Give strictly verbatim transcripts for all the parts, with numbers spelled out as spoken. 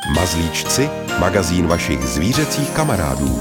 Mazlíčci, magazín vašich zvířecích kamarádů.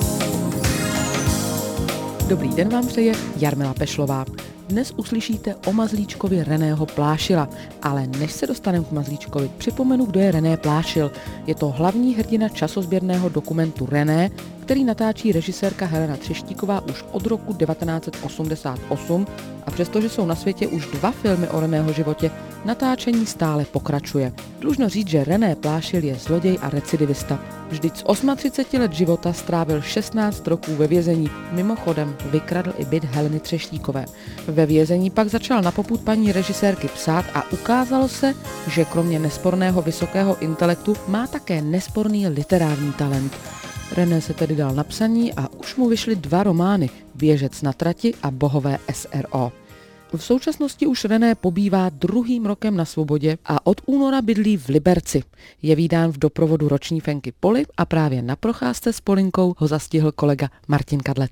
Dobrý den vám přeje Jarmila Pešlová. Dnes uslyšíte o mazlíčkovi Reného Plášila, ale než se dostaneme k mazlíčkovi, připomenu, kdo je René Plášil. Je to hlavní hrdina časozběrného dokumentu René, který natáčí režisérka Helena Třeštíková už od roku devatenáct set osmdesát osm a přestože jsou na světě už dva filmy o Reného životě, natáčení stále pokračuje. Dlužno říct, že René Plášil je zloděj a recidivista. Vždyť z třiceti osmi let života strávil šestnáct roků ve vězení. Mimochodem vykradl i byt Heleny Třeštíkové. Ve vězení pak začal na popud paní režisérky psát a ukázalo se, že kromě nesporného vysokého intelektu má také nesporný literární talent. René se tedy dal na psaní a už mu vyšly dva romány, Běžec na trati a Bohové S R O. V současnosti už René pobývá druhým rokem na svobodě a od února bydlí v Liberci. Je vídán v doprovodu roční fenky Poli a právě na procházce s Polinkou ho zastihl kolega Martin Kadlec.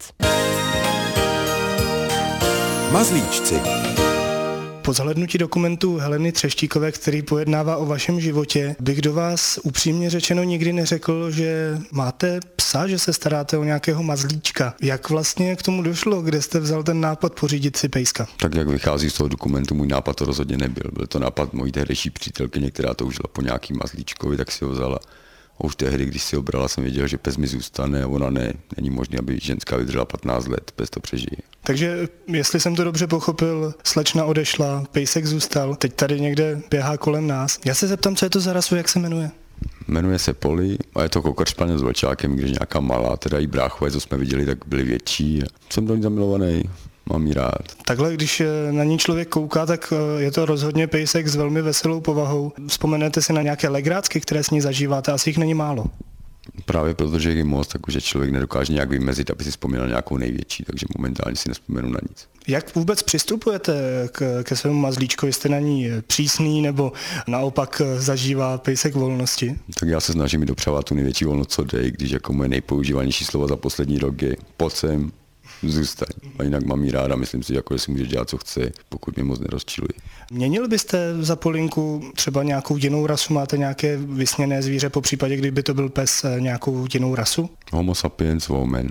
Mazlíčci. Po zhlédnutí dokumentu Heleny Třeštíkové, který pojednává o vašem životě, bych do vás upřímně řečeno nikdy neřekl, že máte psa, že se staráte o nějakého mazlíčka. Jak vlastně k tomu došlo, kde jste vzal ten nápad pořídit si pejska? Tak jak vychází z toho dokumentu, můj nápad to rozhodně nebyl. Byl to nápad mojí tehdejší přítelkyně, která toužila po nějakým mazlíčkovi, tak si ho vzala. A už tehdy, když si ho brala, jsem věděl, že pes mi zůstane a ona ne. Není možné, aby ženská vydržela patnáct let, pes to přežije. Takže, jestli jsem to dobře pochopil, slečna odešla, pejsek zůstal, teď tady někde běhá kolem nás. Já se zeptám, co je to za rasu, jak se jmenuje? Jmenuje se Poli a je to kokr španěl s vlčákem, když nějaká malá, teda i bráchové, co jsme viděli, tak byli větší. Jsem do ní zamilovaný. Mám jí rád. Takhle, když na ní člověk kouká, tak je to rozhodně pejsek s velmi veselou povahou. Vzpomenete si na nějaké legrácky, které s ní zažíváte, asi jich není málo. Právě protože je moc, takže člověk nedokáže nějak vymezit, aby si vzpomněl nějakou největší, takže momentálně si nespomenu na nic. Jak vůbec přistupujete k, ke svému mazlíčkovi? Jste na ní přísný nebo naopak zažívá pejsek volnosti? Tak já se snažím mi dopřávat tu největší volnost, co jde, když jako moje nejpoužívanější slovo za poslední rok je pojď sem, zůstaň. A jinak mám jí ráda, myslím si, jako, že si může dělat, co chce, pokud mě moc nerozčiluje. Měnil byste za Polinku třeba nějakou jinou rasu? Máte nějaké vysněné zvíře, po případě, kdyby to byl pes, nějakou jinou rasu? Homo sapiens woman.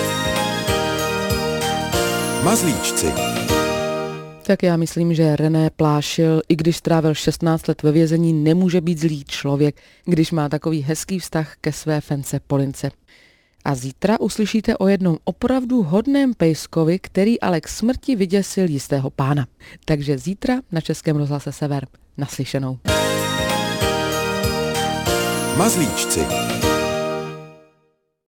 Mazlíčci. Tak já myslím, že René Plášil, i když strávil šestnáct let ve vězení, nemůže být zlý člověk, když má takový hezký vztah ke své fence Polince. A zítra uslyšíte o jednom opravdu hodném pejskovi, který ale k smrti vyděsil jistého pána. Takže zítra na Českém rozhlase Sever. Naslyšenou. Mazlíčci.